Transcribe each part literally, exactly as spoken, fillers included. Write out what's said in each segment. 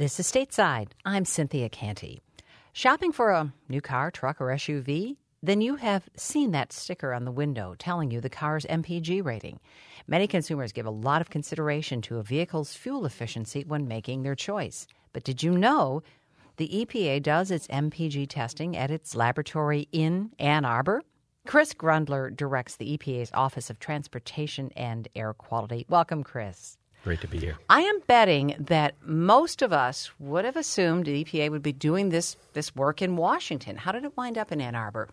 This is Stateside. I'm Cynthia Canty. Shopping for a new car, truck, or S U V? Then you have seen that sticker on the window telling you the car's M P G rating. Many consumers give a lot of consideration to a vehicle's fuel efficiency when making their choice. But did you know the E P A does its M P G testing at its laboratory in Ann Arbor? Chris Grundler directs the E P A's Office of Transportation and Air Quality. Welcome, Chris. Great to be here. I am betting that most of us would have assumed the E P A would be doing this, this work in Washington. How did it wind up in Ann Arbor?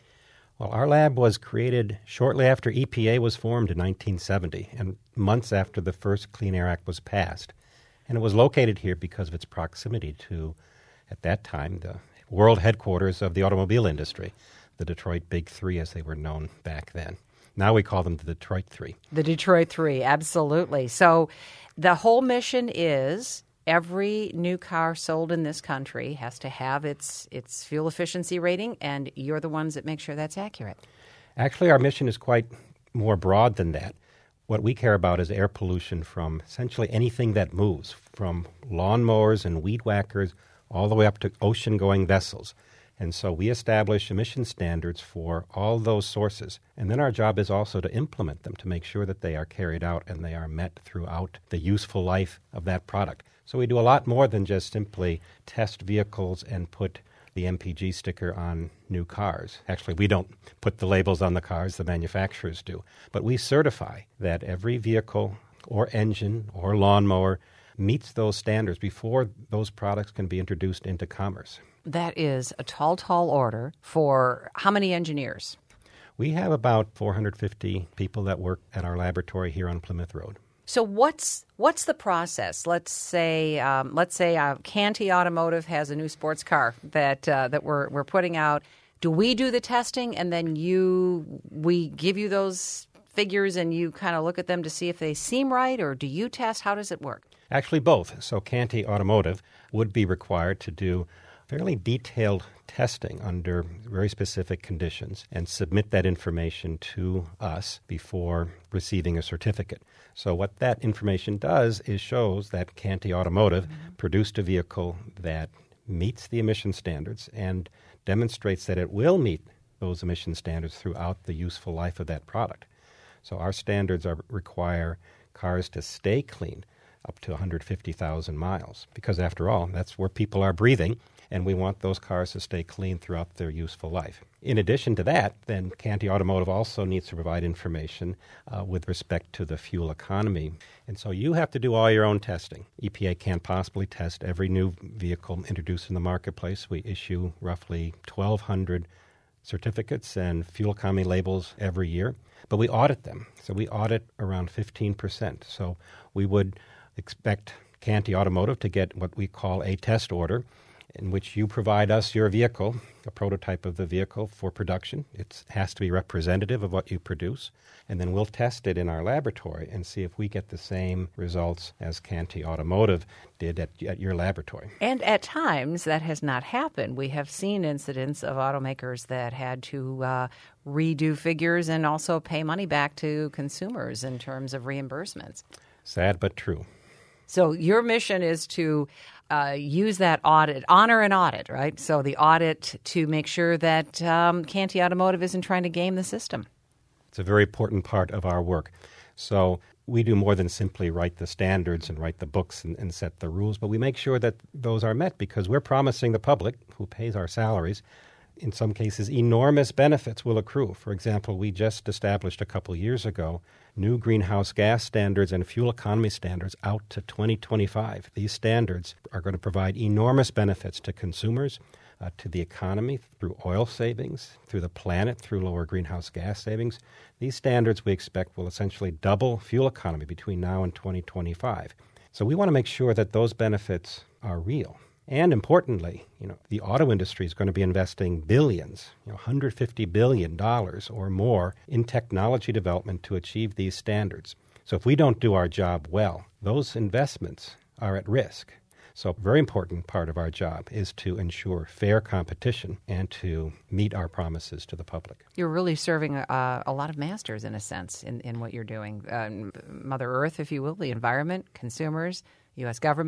Well, our lab was created shortly after E P A was formed in nineteen seventy and months after the first Clean Air Act was passed. And it was located here because of its proximity to, at that time, the world headquarters of the automobile industry, the Detroit Big Three, as they were known back then. Now we call them the Detroit Three. The Detroit Three, absolutely. So the whole mission is every new car sold in this country has to have its its fuel efficiency rating, and you're the ones that make sure that's accurate. Actually, our mission is quite more broad than that. What we care about is air pollution from essentially anything that moves, from lawnmowers and weed whackers all the way up to ocean-going vessels. And so we establish emission standards for all those sources. And then our job is also to implement them to make sure that they are carried out and they are met throughout the useful life of that product. So we do a lot more than just simply test vehicles and put the M P G sticker on new cars. Actually, we don't put the labels on the cars, the manufacturers do. But we certify that every vehicle or engine or lawnmower meets those standards before those products can be introduced into commerce. That is a tall, tall order for how many engineers? We have about four hundred fifty people that work at our laboratory here on Plymouth Road. So what's what's the process? Let's say um, let's say uh, Canty Automotive has a new sports car that uh, that we're we're putting out. Do we do the testing and then you we give you those figures and you kind of look at them to see if they seem right, or do you test? How does it work? Actually, both. So Canty Automotive would be required to do fairly detailed testing under very specific conditions and submit that information to us before receiving a certificate. So what that information does is shows that Canty Automotive mm-hmm. produced a vehicle that meets the emission standards and demonstrates that it will meet those emission standards throughout the useful life of that product. So our standards are, require cars to stay clean up to one hundred fifty thousand miles because, after all, that's where people are breathing, and we want those cars to stay clean throughout their useful life. In addition to that, then Canty Automotive also needs to provide information uh, with respect to the fuel economy. And so you have to do all your own testing. E P A can't possibly test every new vehicle introduced in the marketplace. We issue roughly twelve hundred certificates and fuel economy labels every year, but we audit them. So we audit around fifteen percent. So we would expect Canty Automotive to get what we call a test order, in which you provide us your vehicle, a prototype of the vehicle for production. It has to be representative of what you produce. And then we'll test it in our laboratory and see if we get the same results as Canty Automotive did at, at your laboratory. And at times that has not happened. We have seen incidents of automakers that had to uh, redo figures and also pay money back to consumers in terms of reimbursements. Sad but true. So your mission is to uh, use that audit, honor an audit, right? So the audit to make sure that um, Canty Automotive isn't trying to game the system. It's a very important part of our work. So we do more than simply write the standards and write the books and, and set the rules, but we make sure that those are met because we're promising the public, who pays our salaries, in some cases, enormous benefits will accrue. For example, we just established a couple years ago new greenhouse gas standards and fuel economy standards out to twenty twenty-five. These standards are going to provide enormous benefits to consumers, uh, to the economy through oil savings, through the planet through lower greenhouse gas savings. These standards we expect will essentially double fuel economy between now and twenty twenty-five. So we want to make sure that those benefits are real. And importantly, you know, the auto industry is going to be investing billions, you know, one hundred fifty billion dollars or more in technology development to achieve these standards. So if we don't do our job well, those investments are at risk. So a very important part of our job is to ensure fair competition and to meet our promises to the public. You're really serving a, a lot of masters, in a sense, in, in what you're doing. Um, Mother Earth, if you will, the environment, consumers, U S government,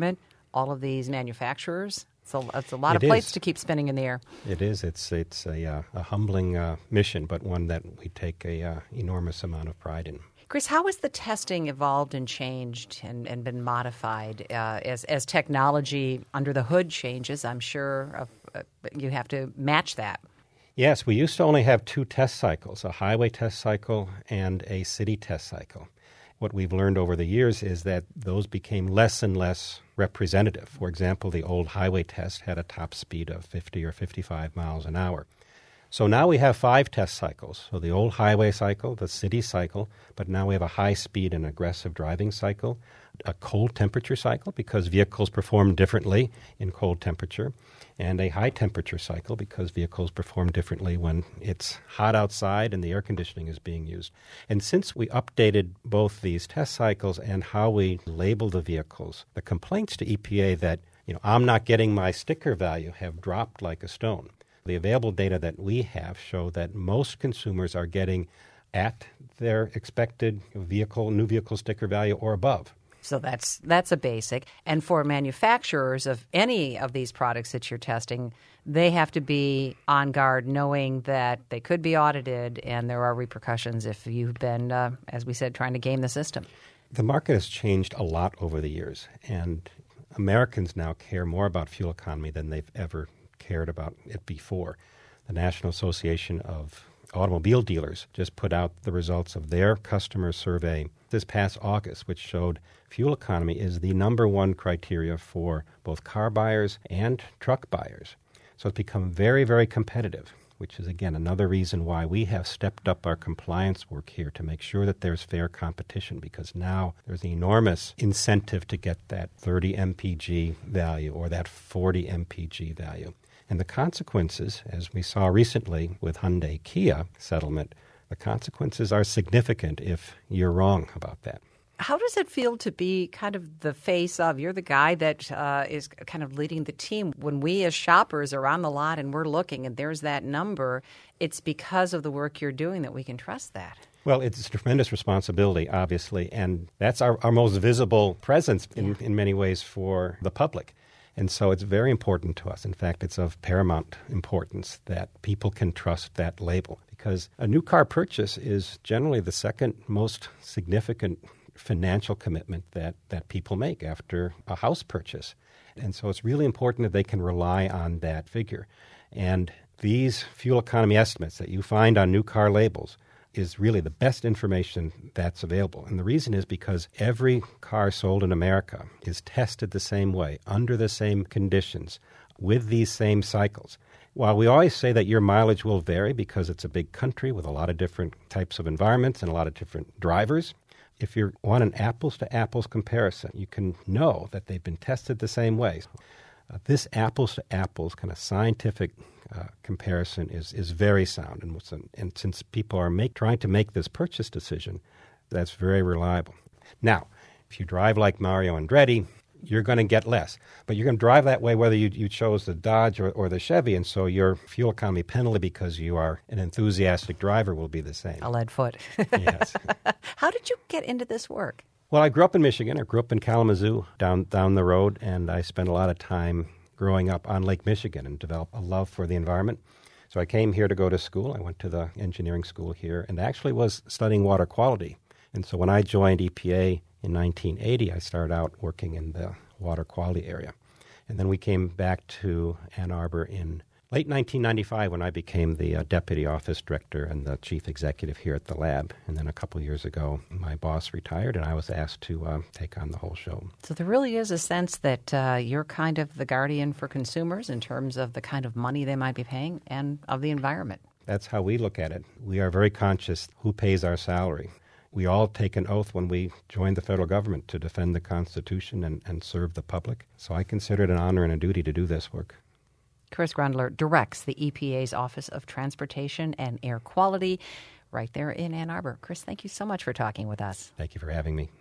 all of these manufacturers? It's a, it's a lot It of plates is. to keep spinning in the air. It is. It's it's a, uh, a humbling uh, mission, but one that we take a uh, enormous amount of pride in. Chris, how has the testing evolved and changed and, and been modified uh, as as technology under the hood changes? I'm sure of, uh, you have to match that. Yes, we used to only have two test cycles, a highway test cycle and a city test cycle. What we've learned over the years is that those became less and less representative. For example, the old highway test had a top speed of fifty or fifty-five miles an hour. So now we have five test cycles. So the old highway cycle, the city cycle, but now we have a high-speed and aggressive driving cycle, a cold temperature cycle because vehicles perform differently in cold temperature, and a high-temperature cycle because vehicles perform differently when it's hot outside and the air conditioning is being used. And since we updated both these test cycles and how we label the vehicles, the complaints to E P A that, you know, I'm not getting my sticker value have dropped like a stone. The available data that we have show that most consumers are getting at their expected vehicle, new vehicle sticker value or above. So that's that's a basic. And for manufacturers of any of these products that you're testing, they have to be on guard knowing that they could be audited and there are repercussions if you've been, uh, as we said, trying to game the system. The market has changed a lot over the years, and Americans now care more about fuel economy than they've ever cared about it before. The National Association of Automobile Dealers just put out the results of their customer survey this past August, which showed fuel economy is the number one criteria for both car buyers and truck buyers. So it's become very, very competitive, which is, again, another reason why we have stepped up our compliance work here to make sure that there's fair competition, because now there's an enormous incentive to get that thirty M P G value or that forty M P G value. And the consequences, as we saw recently with Hyundai Kia settlement, the consequences are significant if you're wrong about that. How does it feel to be kind of the face of, you're the guy that uh, is kind of leading the team. When we as shoppers are on the lot and we're looking and there's that number, it's because of the work you're doing that we can trust that. Well, it's a tremendous responsibility, obviously, and that's our, our most visible presence in, Yeah. in many ways for the public. And so it's very important to us. In fact, it's of paramount importance that people can trust that label, because a new car purchase is generally the second most significant financial commitment that, that people make after a house purchase. And so it's really important that they can rely on that figure. And these fuel economy estimates that you find on new car labels is really the best information that's available. And the reason is because every car sold in America is tested the same way, under the same conditions, with these same cycles. While we always say that your mileage will vary because it's a big country with a lot of different types of environments and a lot of different drivers, if you want an apples-to-apples comparison, you can know that they've been tested the same way. Uh, this apples-to-apples kind of scientific uh, comparison is, is very sound. And, and since people are make, trying to make this purchase decision, that's very reliable. Now, if you drive like Mario Andretti, you're going to get less. But you're going to drive that way whether you, you chose the Dodge or, or the Chevy, and so your fuel economy penalty because you are an enthusiastic driver will be the same. A lead foot. Yes. How did you get into this work? Well, I grew up in Michigan. I grew up in Kalamazoo down down the road, and I spent a lot of time growing up on Lake Michigan and developed a love for the environment. So I came here to go to school. I went to the engineering school here and actually was studying water quality. And so when I joined E P A in nineteen eighty, I started out working in the water quality area. And then we came back to Ann Arbor in late nineteen ninety-five when I became the uh, deputy office director and the chief executive here at the lab. And then a couple years ago, my boss retired, and I was asked to uh, take on the whole show. So there really is a sense that uh, you're kind of the guardian for consumers in terms of the kind of money they might be paying and of the environment. That's how we look at it. We are very conscious who pays our salary. We all take an oath when we join the federal government to defend the Constitution and, and serve the public. So I consider it an honor and a duty to do this work. Chris Grundler directs the E P A's Office of Transportation and Air Quality right there in Ann Arbor. Chris, thank you so much for talking with us. Thank you for having me.